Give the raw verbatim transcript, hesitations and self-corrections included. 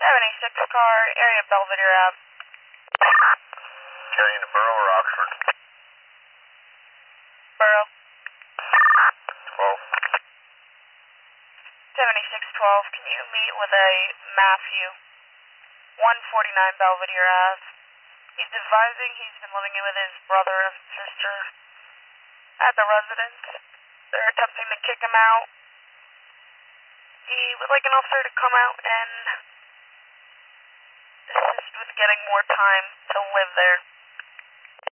seventy-six car, area Belvedere Ave. Getting to Borough or Oxford? Borough. twelve. seventy-six twelve, can you meet with a Matthew? one forty-nine Belvedere Ave. He's advising he's been living with his brother and sister at the residence. They're attempting to kick him out. He would like an officer to come out and assist with getting more time to live there.